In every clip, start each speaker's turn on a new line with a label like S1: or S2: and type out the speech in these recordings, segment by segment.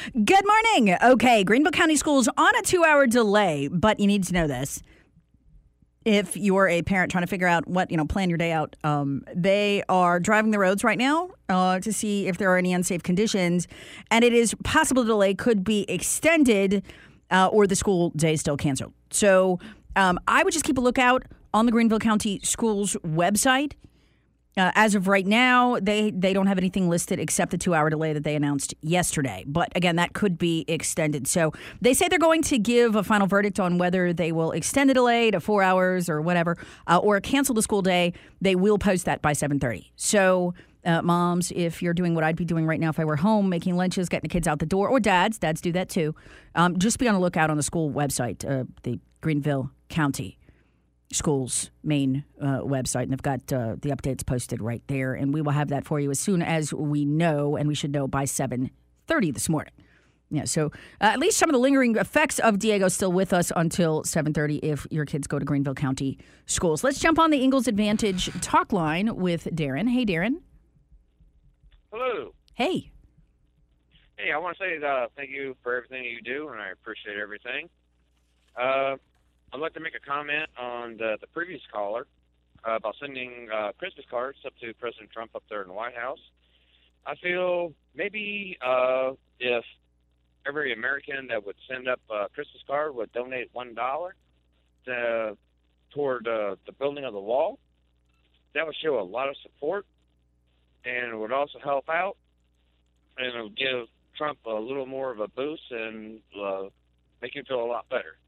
S1: Good morning. Okay, Greenville County Schools on a 2-hour delay, but you need to know this. If you're a parent trying to figure out what, plan your day out, they are driving the roads right now to see if there are any unsafe conditions, and it is possible the delay could be extended or the school day is still canceled. So I would just keep a lookout on the Greenville County Schools website. As of right now, they don't have anything listed except the 2-hour delay that they announced yesterday. But again, that could be extended. So they say they're going to give a final verdict on whether they will extend the delay to 4 hours or whatever, or cancel the school day. They will post that by 7:30. So moms, if you're doing what I'd be doing right now if I were home, making lunches, getting the kids out the door, or dads do that too, just be on the lookout on the school website, the Greenville County Schools main website, and they've got the updates posted right there, and we will have that for you as soon as we know, and we should know by 7:30 this morning. Yeah, so at least some of the lingering effects of Diego still with us until 7:30 if your kids go to Greenville County Schools. Let's jump on the Ingles Advantage talk line with Darren. Hey, Darren.
S2: Hello.
S1: Hey.
S2: Hey, I want to say thank you for everything you do, and I appreciate everything. I'd like to make a comment on the previous caller about sending Christmas cards up to President Trump up there in the White House. I feel maybe if every American that would send up a Christmas card would donate $1 toward the building of the wall, that would show a lot of support, and it would also help out, and it would give Trump a little more of a boost and make him feel a lot better.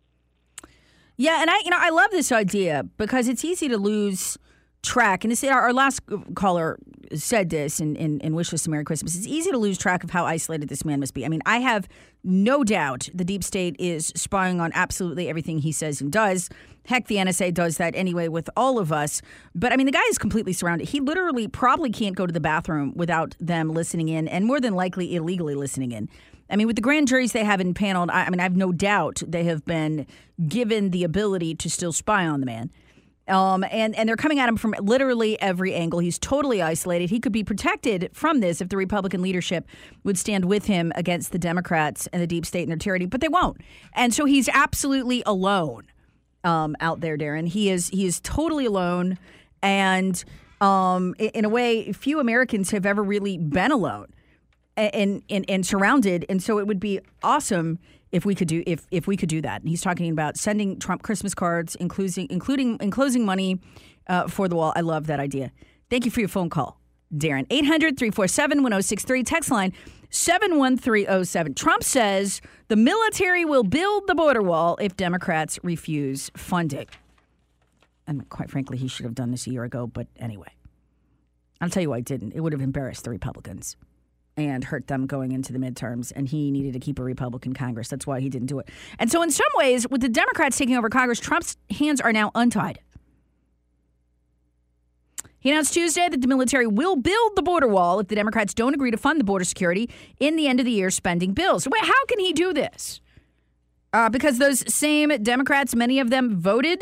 S1: Yeah, and I love this idea because it's easy to lose track. And our last caller said this and wished us a Merry Christmas. It's easy to lose track of how isolated this man must be. I mean, I have no doubt the deep state is spying on absolutely everything he says and does. Heck, the NSA does that anyway with all of us. But, I mean, the guy is completely surrounded. He literally probably can't go to the bathroom without them listening in, and more than likely illegally listening in. I mean, with the grand juries they have impaneled, I have no doubt they have been given the ability to still spy on the man. And they're coming at him from literally every angle. He's totally isolated. He could be protected from this if the Republican leadership would stand with him against the Democrats and the deep state and their tyranny, but they won't. And so he's absolutely alone out there, Darren. He is totally alone. And in a way, few Americans have ever really been alone and surrounded. And so it would be awesome if we could do that. And he's talking about sending Trump Christmas cards, including enclosing money for the wall. I love that idea. Thank you for your phone call, Darren. 800-347-1063, text line 71307. Trump says the military will build the border wall if Democrats refuse funding. And quite frankly, he should have done this a year ago. But anyway, I'll tell you why he didn't. It would have embarrassed the Republicans and hurt them going into the midterms, and he needed to keep a Republican Congress. That's why he didn't do it. And so in some ways, with the Democrats taking over Congress, Trump's hands are now untied. He announced Tuesday that the military will build the border wall if the Democrats don't agree to fund the border security in the end-of-the-year spending bills. So wait, how can he do this? Because those same Democrats, many of them voted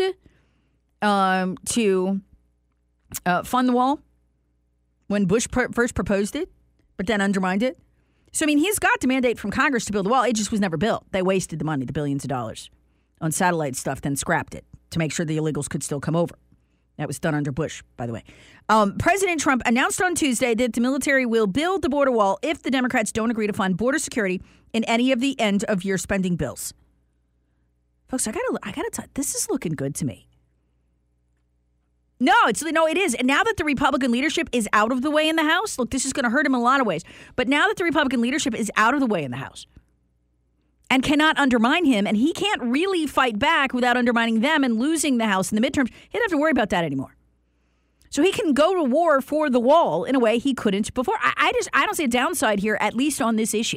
S1: to fund the wall when Bush first proposed it, but then undermined it. So, I mean, he's got the mandate from Congress to build the wall. It just was never built. They wasted the money, the billions of dollars, on satellite stuff, then scrapped it to make sure the illegals could still come over. That was done under Bush, by the way. President Trump announced on Tuesday that the military will build the border wall if the Democrats don't agree to fund border security in any of the end-of-year spending bills. Folks, I gotta tell you, this is looking good to me. No, it is. And now that the Republican leadership is out of the way in the House, look, this is going to hurt him in a lot of ways. But now that the Republican leadership is out of the way in the House and cannot undermine him, and he can't really fight back without undermining them and losing the House in the midterms, he doesn't have to worry about that anymore. So he can go to war for the wall in a way he couldn't before. I don't see a downside here, at least on this issue.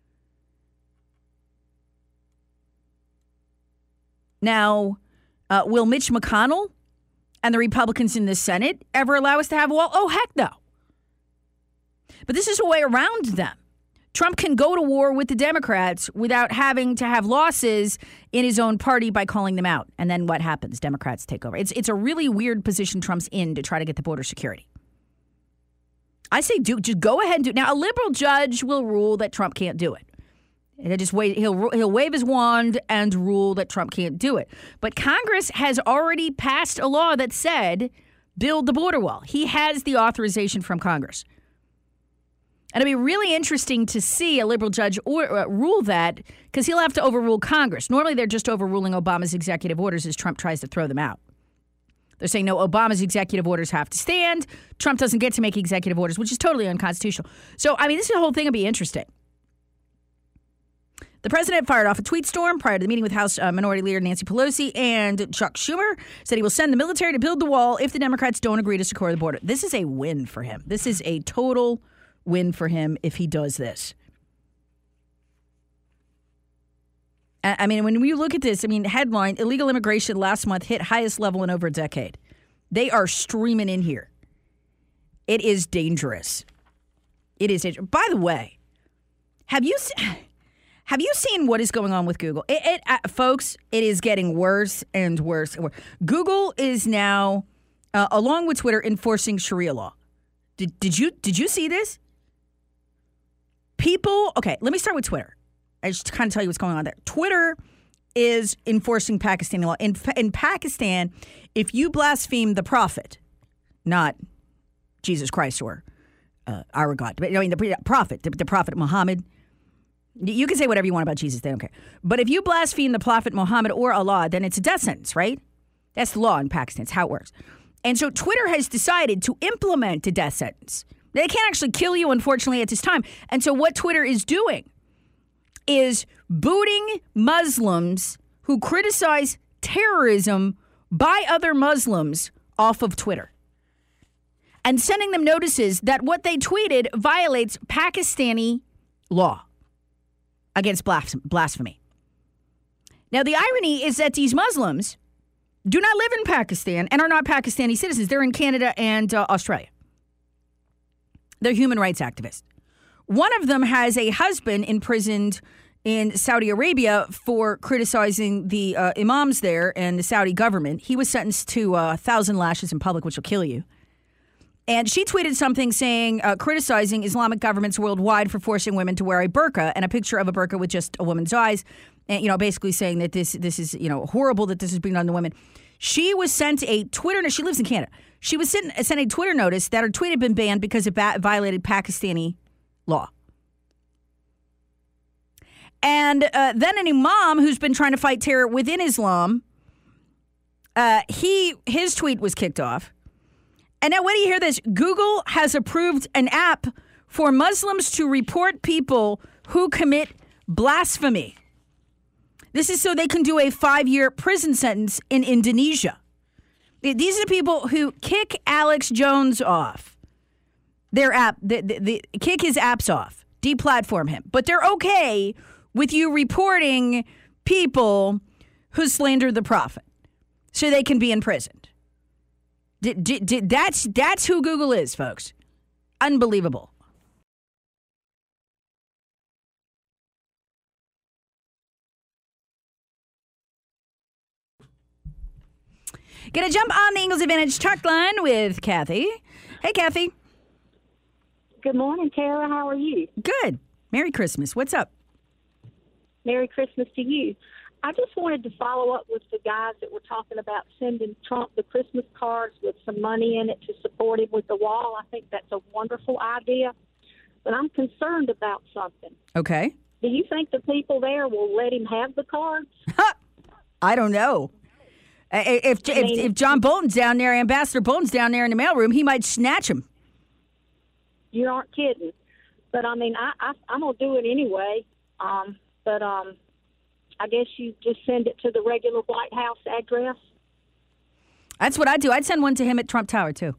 S1: Now, will Mitch McConnell and the Republicans in the Senate ever allow us to have a wall? Oh, heck no. But this is a way around them. Trump can go to war with the Democrats without having to have losses in his own party by calling them out. And then what happens? Democrats take over. It's a really weird position Trump's in to try to get the border security. I say just go ahead and do it. Now, a liberal judge will rule that Trump can't do it. He'll just wait. He'll wave his wand and rule that Trump can't do it. But Congress has already passed a law that said build the border wall. He has the authorization from Congress. And it'll be really interesting to see a liberal judge rule that, because he'll have to overrule Congress. Normally, they're just overruling Obama's executive orders as Trump tries to throw them out. They're saying, no, Obama's executive orders have to stand. Trump doesn't get to make executive orders, which is totally unconstitutional. So, I mean, this whole thing will be interesting. The president fired off a tweet storm prior to the meeting with House Minority Leader Nancy Pelosi, and Chuck Schumer said he will send the military to build the wall if the Democrats don't agree to secure the border. This is a win for him. This is a total win for him if he does this. I mean, when you look at this, I mean, headline, illegal immigration last month hit highest level in over a decade. They are streaming in here. It is dangerous. It is dangerous. By the way, have you seen what is going on with Google? Folks, it is getting worse and worse and worse. Google is now, along with Twitter, enforcing Sharia law. Did you see this? Okay, let me start with Twitter. I just kind of tell you what's going on there. Twitter is enforcing Pakistani law. In Pakistan, if you blaspheme the prophet, not Jesus Christ or our God, but I mean the prophet, the prophet Muhammad. You can say whatever you want about Jesus, they don't care. But if you blaspheme the prophet Muhammad or Allah, then it's a death sentence, right? That's the law in Pakistan. It's how it works. And so Twitter has decided to implement a death sentence. They can't actually kill you, unfortunately, at this time. And so what Twitter is doing is booting Muslims who criticize terrorism by other Muslims off of Twitter and sending them notices that what they tweeted violates Pakistani law against blasphemy. Now, the irony is that these Muslims do not live in Pakistan and are not Pakistani citizens. They're in Canada and Australia. They're human rights activists. One of them has a husband imprisoned in Saudi Arabia for criticizing the imams there and the Saudi government. He was sentenced to 1,000 lashes in public, which will kill you. And she tweeted something saying, criticizing Islamic governments worldwide for forcing women to wear a burqa, and a picture of a burqa with just a woman's eyes, and basically saying that this is horrible that this is being done to women. She was sent a Twitter. She lives in Canada. She was sent a Twitter notice that her tweet had been banned because it violated Pakistani law. And then an imam who's been trying to fight terror within Islam, his tweet was kicked off. And now, when do you hear this? Google has approved an app for Muslims to report people who commit blasphemy. This is so they can do a 5-year prison sentence in Indonesia. These are the people who kick Alex Jones off. Their app, kick his apps off, deplatform him. But they're okay with you reporting people who slander the prophet so they can be imprisoned. That's who Google is, folks. Unbelievable. Gonna jump on the Ingles Advantage talk line with Kathy. Hey, Kathy.
S3: Good morning, Tara. How are you?
S1: Good. Merry Christmas. What's up?
S3: Merry Christmas to you. I just wanted to follow up with the guys that were talking about sending Trump the Christmas cards with some money in it to support him with the wall. I think that's a wonderful idea, but I'm concerned about something.
S1: Okay.
S3: Do you think the people there will let him have the cards?
S1: I don't know. If John Bolton's down there, Ambassador Bolton's down there in the mailroom, he might snatch him.
S3: You aren't kidding. But, I mean, I'm going to do it anyway. But I guess you just send it to the regular White House address.
S1: That's what I do. I'd send one to him at Trump Tower, too.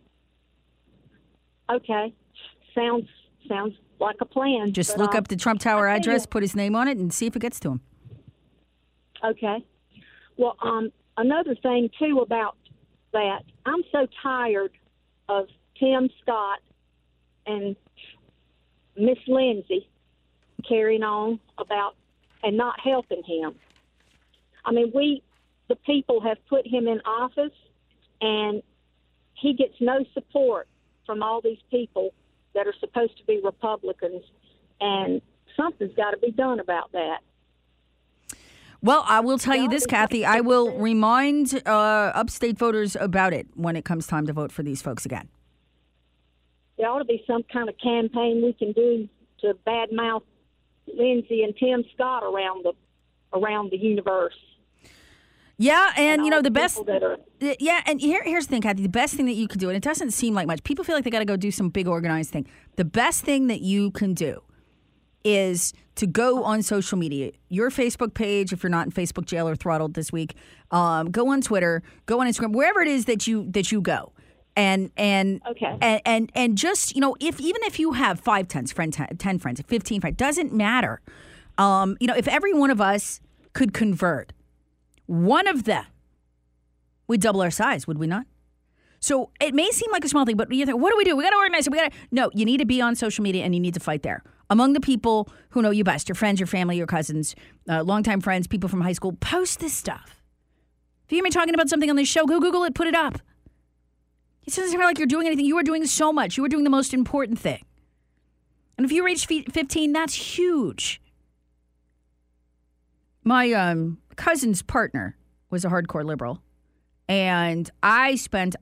S3: Okay. Sounds like a plan.
S1: Just look up the Trump Tower address, put his name on it, and see if it gets to him.
S3: Okay. Well, another thing, too, about that, I'm so tired of Tim Scott and Miss Lindsay carrying on about and not helping him. I mean, the people have put him in office, and he gets no support from all these people that are supposed to be Republicans. And something's got to be done about that.
S1: Well, I will tell you this, Kathy. I will remind upstate voters about it when it comes time to vote for these folks again.
S3: There ought to be some kind of campaign we can do to badmouth Lindsay and Tim Scott around the universe.
S1: Yeah, and you know the best. Yeah, and here's the thing, Kathy. The best thing that you can do, and it doesn't seem like much. People feel like they got to go do some big organized thing. The best thing that you can do is to go on social media, your Facebook page, if you're not in Facebook jail or throttled this week, go on Twitter, go on Instagram, wherever it is that you go. And
S3: okay.
S1: and just, you know, even if you have 5 10 friends, 15 friends, doesn't matter. You know, if every one of us could convert one of them, we'd double our size, would we not? So it may seem like a small thing, but you think, what do? We got to organize it. No, you need to be on social media and you need to fight there. Among the people who know you best, your friends, your family, your cousins, longtime friends, people from high school, post this stuff. If you hear me talking about something on this show, go Google it, put it up. It doesn't sound like you're doing anything. You are doing so much. You are doing the most important thing. And if you reach 15, that's huge. My cousin's partner was a hardcore liberal. And I spent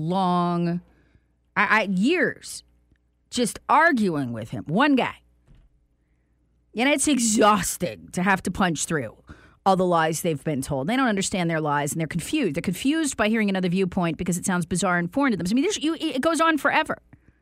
S1: years just arguing with him. One guy. And it's exhausting to have to punch through all the lies they've been told. They don't understand their lies, and they're confused. They're confused by hearing another viewpoint because it sounds bizarre and foreign to them. I mean, it goes on forever.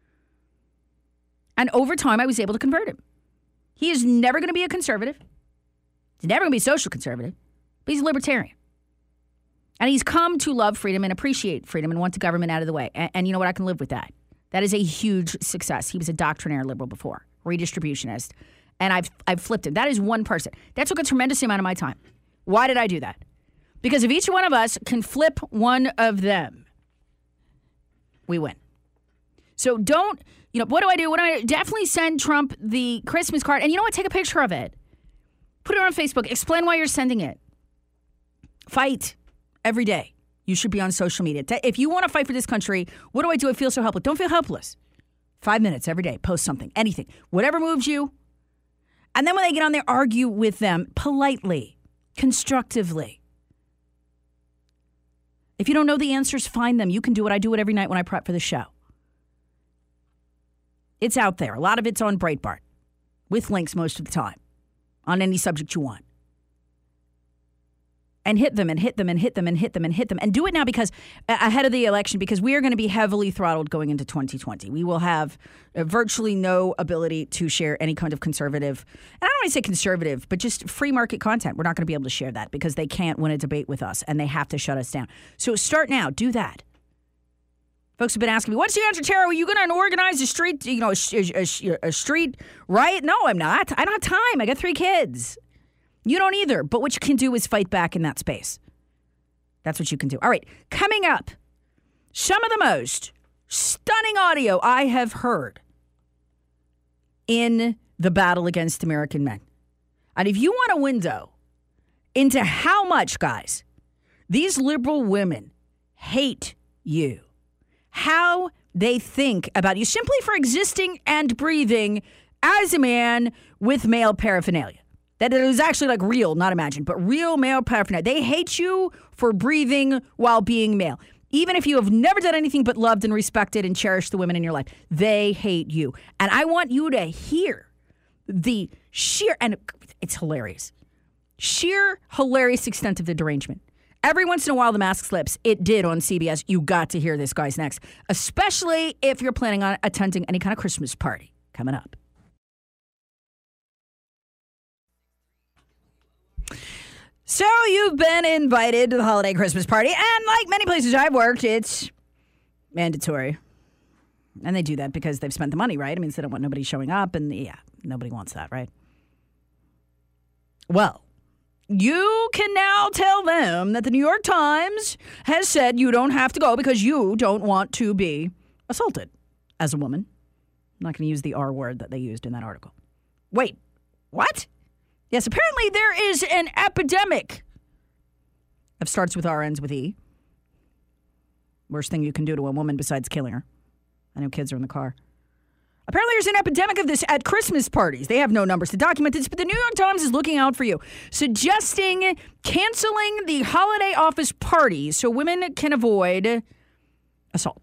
S1: And over time, I was able to convert him. He is never going to be a conservative. He's never going to be a social conservative. But he's a libertarian. And he's come to love freedom and appreciate freedom and want the government out of the way. And you know what? I can live with that. That is a huge success. He was a doctrinaire liberal before, redistributionist. And I've flipped him. That is one person. That took a tremendous amount of my time. Why did I do that? Because if each one of us can flip one of them, we win. So don't, what do I do? Definitely send Trump the Christmas card. And you know what? Take a picture of it. Put it on Facebook. Explain why you're sending it. Fight every day. You should be on social media. If you want to fight for this country, what do I do? I feel so helpless. Don't feel helpless. 5 minutes every day. Post something. Anything. Whatever moves you. And then when they get on there, argue with them politely, constructively. If you don't know the answers, find them. You can do it. I do it every night when I prep for the show. It's out there. A lot of it's on Breitbart, with links most of the time, on any subject you want. And hit them and hit them and hit them and hit them and hit them. And do it now because ahead of the election, because we are going to be heavily throttled going into 2020. We will have virtually no ability to share any kind of conservative, and I don't want to say conservative, but just free market content. We're not going to be able to share that because they can't win a debate with us and they have to shut us down. So start now. Do that. Folks have been asking me, what's the answer, Tara? Are you going to organize a street, a street riot? No, I'm not. I don't have time. I got 3 kids. You don't either, but what you can do is fight back in that space. That's what you can do. All right, coming up, some of the most stunning audio I have heard in the battle against American men. And if you want a window into how much, guys, these liberal women hate you, how they think about you simply for existing and breathing as a man with male paraphernalia. That it was actually like real, not imagined, but real male paraphernalia. They hate you for breathing while being male. Even if you have never done anything but loved and respected and cherished the women in your life, they hate you. And I want you to hear the sheer, and it's hilarious, sheer hilarious extent of the derangement. Every once in a while, the mask slips. It did on CBS. You got to hear this, guys, next, especially if you're planning on attending any kind of Christmas party coming up. So you've been invited to the holiday Christmas party, and like many places I've worked, it's mandatory. And they do that because they've spent the money, right? I mean, they don't want nobody showing up, and yeah, nobody wants that, right? Well, you can now tell them that the New York Times has said you don't have to go because you don't want to be assaulted as a woman. I'm not going to use the R word that they used in that article. Wait, what? Yes, apparently there is an epidemic of starts with R, ends with E. Worst thing you can do to a woman besides killing her. I know kids are in the car. Apparently, there's an epidemic of this at Christmas parties. They have no numbers to document this, but the New York Times is looking out for you, suggesting canceling the holiday office parties so women can avoid assault.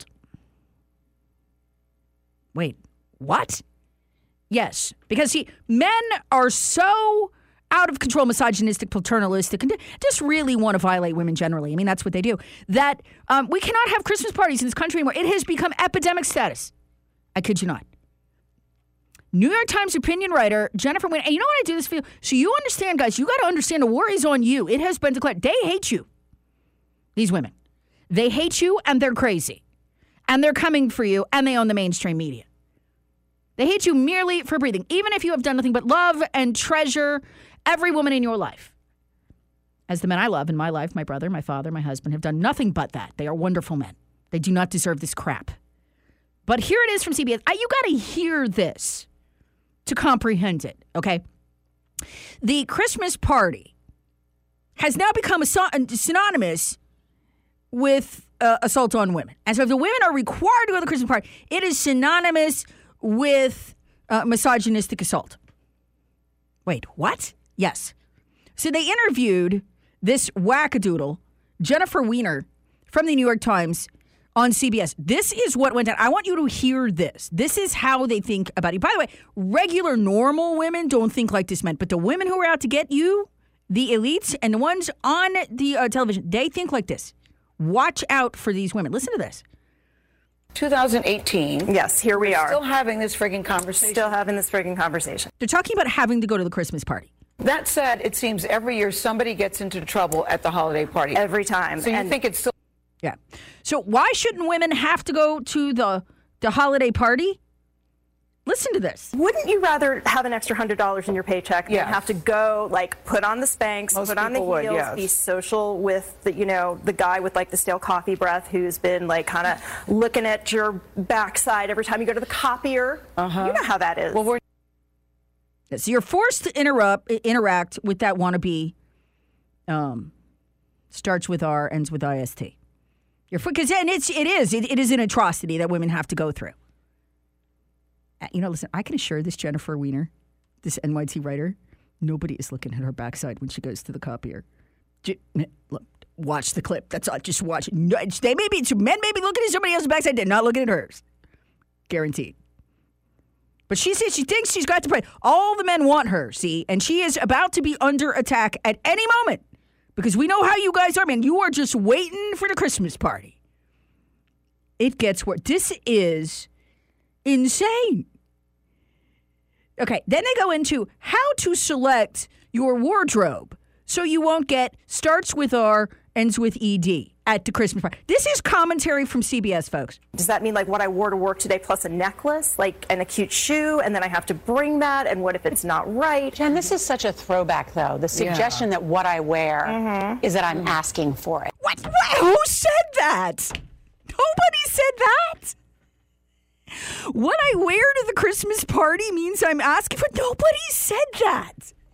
S1: Wait, what? Yes, because see, men are so out of control, misogynistic, paternalistic, and just really want to violate women generally. I mean, that's what they do. That we cannot have Christmas parties in this country anymore. It has become epidemic status. I kid you not. New York Times opinion writer Jennifer Weiner, and you know what I do this for you? So you understand, guys, you got to understand the war is on you. It has been declared. They hate you. These women. They hate you, and they're crazy. And they're coming for you, and they own the mainstream media. They hate you merely for breathing, even if you have done nothing but love and treasure every woman in your life. As the men I love in my life, my brother, my father, my husband, have done nothing but that. They are wonderful men. They do not deserve this crap. But here it is from CBS. You got to hear this to comprehend it, okay? The Christmas party has now become synonymous with assault on women. And so if the women are required to go to the Christmas party, it is synonymous with misogynistic assault. Wait, what? Yes. So they interviewed this wackadoodle, Jennifer Weiner, from the New York Times on CBS. This is what went down. I want you to hear this. This is how they think about you. By the way, regular, normal women don't think like this men, but the women who are out to get you, the elites and the ones on the television, they think like this. Watch out for these women. Listen to this.
S4: 2018.
S5: Yes, here we are.
S4: Still having this frigging conversation.
S5: Still having this frigging conversation.
S1: They're talking about having to go to the Christmas party.
S4: That said, it seems every year somebody gets into trouble at the holiday party.
S5: Every time.
S4: So you think it's still...
S1: Yeah. So why shouldn't women have to go to the holiday party? Listen to this.
S5: Wouldn't you rather have an extra $100 in your paycheck than
S4: Yes.
S5: have to go, like, put on the Spanx,
S4: Most
S5: put on the
S4: people would,
S5: heels,
S4: yes.
S5: be social with the, the guy with like the stale coffee breath who's been like kind of looking at your backside every time you go to the copier? You know how that is.
S4: Well,
S1: So you're forced to interact with that wannabe. Starts with R, ends with IST. Because it is an atrocity that women have to go through. Listen, I can assure this Jennifer Weiner, this NYT writer, nobody is looking at her backside when she goes to the copier. Look, watch the clip. That's all. Just watch it. Men may be looking at somebody else's backside. They're not looking at hers. Guaranteed. But she says she thinks she's got to pray. All the men want her, see? And she is about to be under attack at any moment. Because we know how you guys are, man. You are just waiting for the Christmas party. It gets worse. This is insane. Okay, then they go into how to select your wardrobe so you won't get starts with R, ends with ED at the Christmas party. This is commentary from CBS, folks.
S5: Does that mean like what I wore to work today plus a necklace, like and a cute shoe, and then I have to bring that, and what if it's not right?
S6: Jen, this is such a throwback, though. The suggestion that what I wear is that I'm asking for it.
S1: What? Who said that? Nobody said that. What I wear to the Christmas party means I'm asking for. Nobody said that.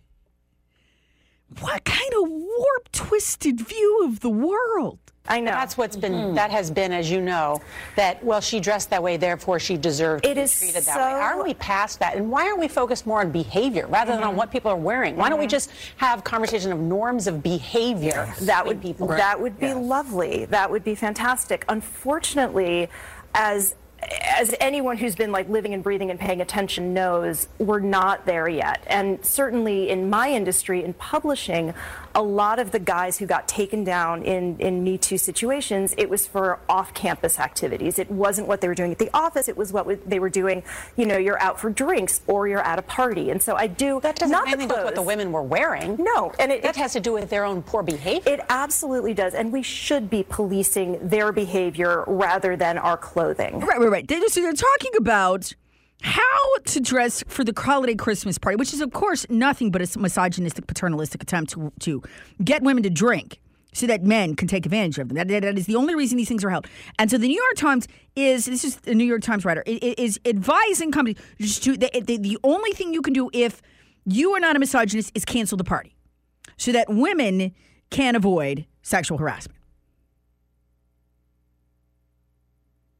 S1: What kind of warped, twisted view of the world?
S5: I know.
S6: That's what's been, that has been, as you know, that, well, she dressed that way, therefore she deserved to be treated that way. Aren't we past that? And why aren't we focused more on behavior rather than on what people are wearing? Why don't we just have conversation of norms of behavior?
S5: That would be lovely. That would be fantastic. Unfortunately, as anyone who's been like living and breathing and paying attention knows, we're not there yet. And certainly in my industry, in publishing, a lot of the guys who got taken down in Me Too situations, it was for off-campus activities. It wasn't what they were doing at the office. It was what they were doing, you're out for drinks or you're at a party. And so I do...
S6: That doesn't have anything to do with what the women were wearing.
S5: No. And
S6: that has to do with their own poor behavior.
S5: It absolutely does. And we should be policing their behavior rather than our clothing.
S1: Right. So they're talking about how to dress for the holiday Christmas party, which is, of course, nothing but a misogynistic, paternalistic attempt to get women to drink so that men can take advantage of them. That is the only reason these things are held. And so the New York Times this is a New York Times writer, is advising companies the only thing you can do if you are not a misogynist is cancel the party so that women can avoid sexual harassment.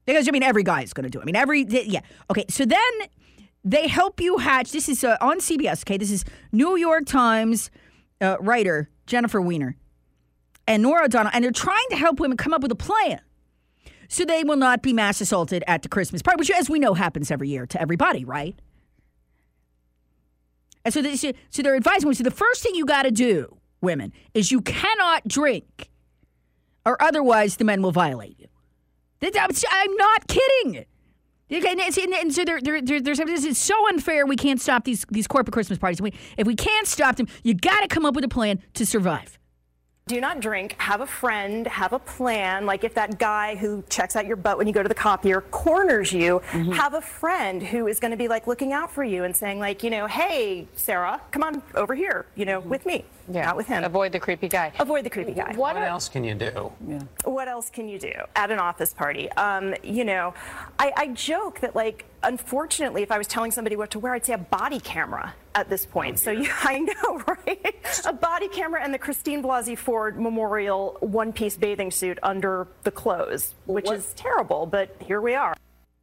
S1: Because, I mean, every guy is going to do it. Yeah. Okay, so then they help you hatch. This is on CBS, okay? This is New York Times writer Jennifer Weiner and Norah O'Donnell, and they're trying to help women come up with a plan so they will not be mass assaulted at the Christmas party, which, as we know, happens every year to everybody, right? And so they're advising women, so the first thing you got to do, women, is you cannot drink, or otherwise the men will violate you. I'm not kidding. And so they're this is so unfair. We can't stop these corporate Christmas parties. If we can't stop them, you got to come up with a plan to survive.
S5: Do not drink, have a friend, have a plan. Like if that guy who checks out your butt when you go to the copier corners you, have a friend who is going to be like looking out for you and saying like, hey, Sarah, come on over here, with me, not with him.
S6: Avoid the creepy guy.
S5: Avoid the creepy guy.
S7: What else can you do?
S5: Yeah. What else can you do at an office party? I joke that like, unfortunately, if I was telling somebody what to wear, I'd say a body camera at this point. So I know, right? A body camera and the Christine Blasey Ford Memorial one-piece bathing suit under the clothes, which is terrible, but here we are.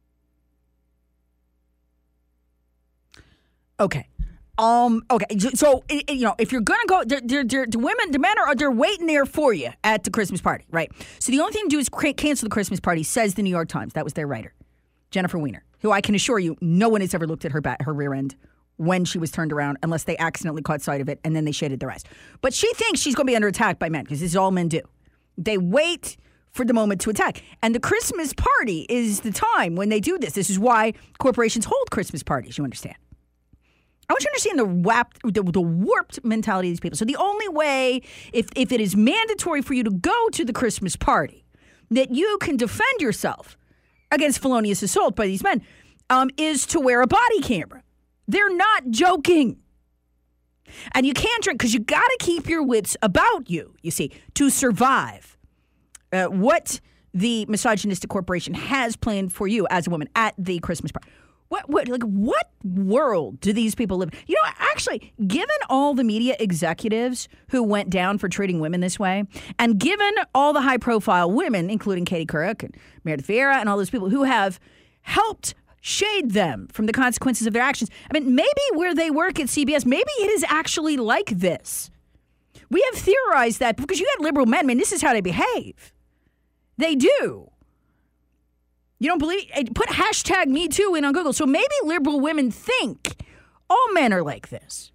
S1: Okay. Okay. So, if you're going to go, the men are waiting there for you at the Christmas party, right? So the only thing to do is cancel the Christmas party, says the New York Times. That was their writer, Jennifer Weiner, who I can assure you, no one has ever looked at her rear end when she was turned around unless they accidentally caught sight of it and then they shaded their eyes. But she thinks she's going to be under attack by men because this is all men do. They wait for the moment to attack. And the Christmas party is the time when they do this. This is why corporations hold Christmas parties, you understand. I want you to understand the warped mentality of these people. So the only way, if it is mandatory for you to go to the Christmas party, that you can defend yourself against felonious assault by these men, is to wear a body camera. They're not joking. And you can't drink because you got to keep your wits about you, you see, to survive what the misogynistic corporation has planned for you as a woman at the Christmas party. What world do these people live in? Actually, given all the media executives who went down for treating women this way, and given all the high-profile women, including Katie Couric and Meredith Vieira and all those people who have helped shade them from the consequences of their actions, I mean, maybe where they work at CBS, maybe it is actually like this. We have theorized that because you got liberal men, this is how they behave. They do. You don't believe? Put hashtag #MeToo in on Google. So maybe liberal women think all men are like this.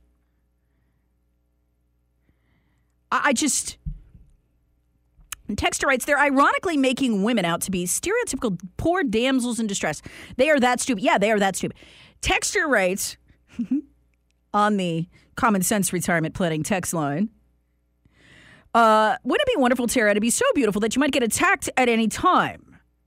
S1: Texter writes, they're ironically making women out to be stereotypical poor damsels in distress. They are that stupid. Yeah, they are that stupid. Texter writes on the Common Sense Retirement Planning text line, wouldn't it be wonderful, Tara, to be so beautiful that you might get attacked at any time?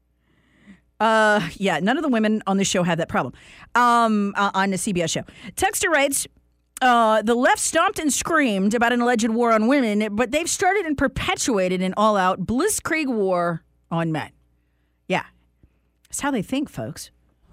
S1: Yeah, none of the women on the show have that problem. On the CBS show. Texter writes, the left stomped and screamed about an alleged war on women, but they've started and perpetuated an all-out blitzkrieg war on men. Yeah. That's how they think, folks.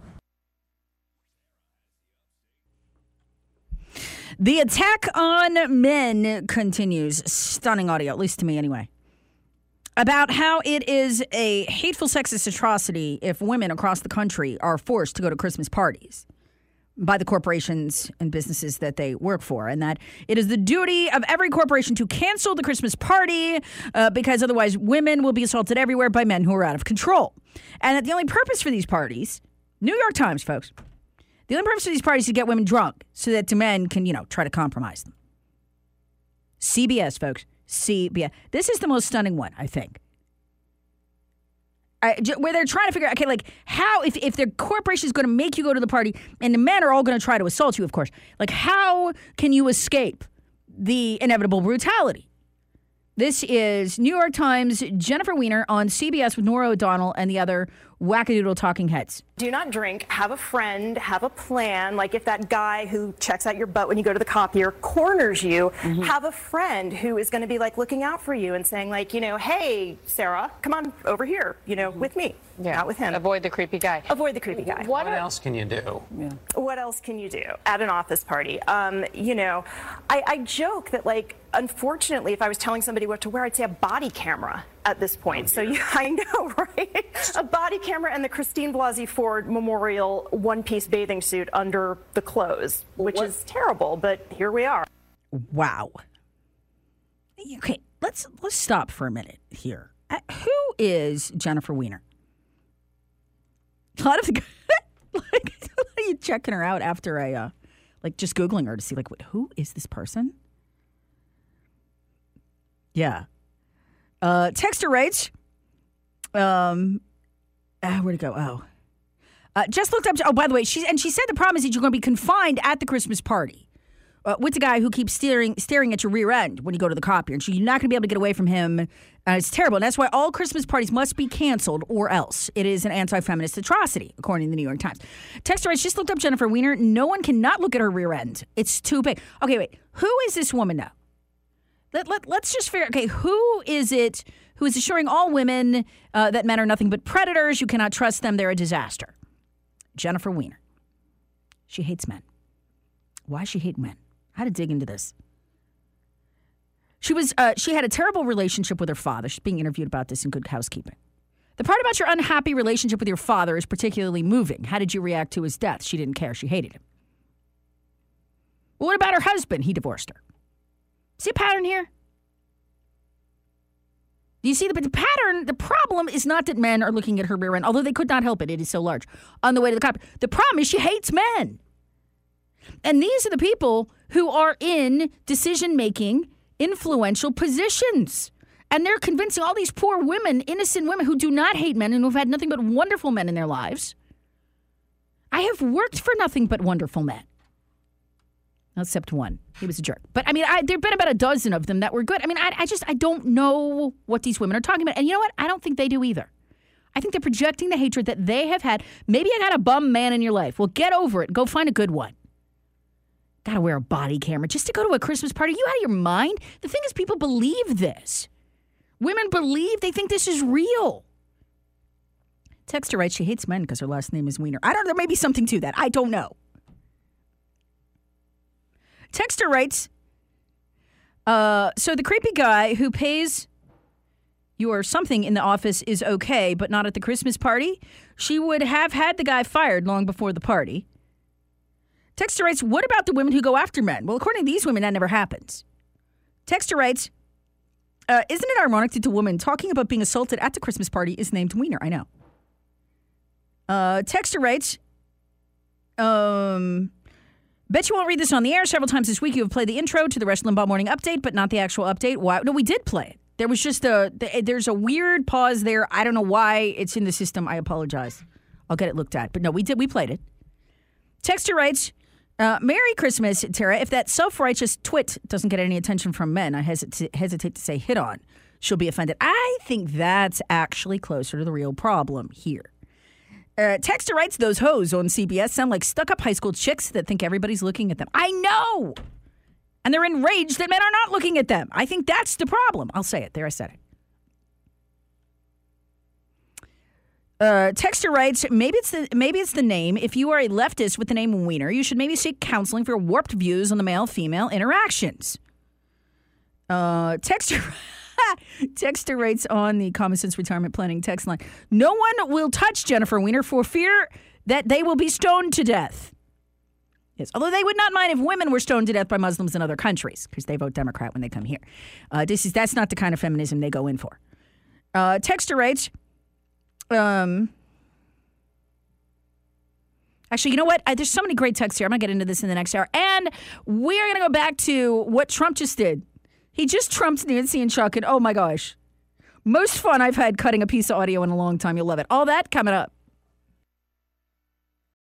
S1: The attack on men continues. Stunning audio, at least to me anyway. About how it is a hateful sexist atrocity if women across the country are forced to go to Christmas parties by the corporations and businesses that they work for, and that it is the duty of every corporation to cancel the Christmas party because otherwise women will be assaulted everywhere by men who are out of control. And that the only purpose for these parties, New York Times, folks, the only purpose for these parties is to get women drunk so that the men can, try to compromise them. CBS, folks. CBS. This is the most stunning one, I think. Where they're trying to figure out, okay, like how, if the corporation is going to make you go to the party and the men are all going to try to assault you, of course, like how can you escape the inevitable brutality? This is New York Times, Jennifer Weiner on CBS with Norah O'Donnell and the other wackadoodle talking heads.
S5: Do not drink, have a friend, have a plan. Like if that guy who checks out your butt when you go to the copier corners you, have a friend who is going to be like looking out for you and saying like, hey, Sarah, come on over here, with me, not with him.
S6: Avoid the creepy guy.
S5: Avoid the creepy guy.
S7: What else can you do?
S5: Yeah. What else can you do at an office party? I joke that like, unfortunately, if I was telling somebody somebody what to wear, I'd say a body camera at this point. So I know, right? A body camera and the Christine Blasey Ford Memorial one-piece bathing suit under the clothes, which is terrible, but here we are.
S1: Wow. Okay, let's stop for a minute here. Who is Jennifer Weiner? A lot of you checking her out after I just Googling her to see who is this person? Yeah. Texter writes, where'd it go? Just looked up. By the way, she said the problem is that you're going to be confined at the Christmas party with the guy who keeps staring at your rear end when you go to the copier. And so you're not going to be able to get away from him. It's terrible. And that's why all Christmas parties must be canceled or else. It is an anti-feminist atrocity, according to the New York Times. Texter writes, just looked up Jennifer Weiner. No one cannot look at her rear end. It's too big. Okay, wait. Who is this woman now? Let's just figure out, okay, who is it who is assuring all women that men are nothing but predators? You cannot trust them. They're a disaster. Jennifer Weiner. She hates men. Why does she hate men? I had to dig into this. She had a terrible relationship with her father. She's being interviewed about this in Good Housekeeping. The part about your unhappy relationship with your father is particularly moving. How did you react to his death? She didn't care. She hated him. Well, what about her husband? He divorced her. See a pattern here? Do you see the pattern? The problem is not that men are looking at her rear end, although they could not help it. It is so large. On the way to the cop. The problem is she hates men. And these are the people who are in decision-making, influential positions. And they're convincing all these poor women, innocent women who do not hate men and who've had nothing but wonderful men in their lives. I have worked for nothing but wonderful men. Except one. He was a jerk. But, there have been about a dozen of them that were good. I don't know what these women are talking about. And you know what? I don't think they do either. I think they're projecting the hatred that they have had. Maybe I got a bum man in your life. Well, get over it. Go find a good one. Got to wear a body camera just to go to a Christmas party. Are you out of your mind? The thing is, people believe this. Women believe, they think this is real. Texter writes, she hates men because her last name is Weiner. There may be something to that. I don't know. Texter writes, so the creepy guy who pays you or something in the office is okay, but not at the Christmas party? She would have had the guy fired long before the party. Texter writes, what about the women who go after men? Well, according to these women, that never happens. Texter writes, isn't it ironic that the woman talking about being assaulted at the Christmas party is named Weiner? I know. Texter writes, bet you won't read this on the air. Several times this week you have played the intro to the Rush Limbaugh Morning Update, but not the actual update. Why? No, we did play it. There was just there's a weird pause there. I don't know why it's in the system. I apologize. I'll get it looked at. But no, we played it. Texter writes, Merry Christmas, Tara. If that self-righteous twit doesn't get any attention from men, I hesitate to say hit on. She'll be offended. I think that's actually closer to the real problem here. Texter writes, those hoes on CBS sound like stuck-up high school chicks that think everybody's looking at them. I know! And they're enraged that men are not looking at them. I think that's the problem. I'll say it. There, I said it. Texter writes, maybe it's the name. If you are a leftist with the name Weiner, you should maybe seek counseling for warped views on the male-female interactions. Texter writes on the Common Sense Retirement Planning text line, no one will touch Jennifer Weiner for fear that they will be stoned to death. Yes, although they would not mind if women were stoned to death by Muslims in other countries because they vote Democrat when they come here. That's not the kind of feminism they go in for. Texter writes, actually, you know what? There's so many great texts here. I'm going to get into this in the next hour. And we're going to go back to what Trump just did. He just trumped Nancy and Chuck, and oh my gosh. Most fun I've had cutting a piece of audio in a long time. You'll love it. All that coming up.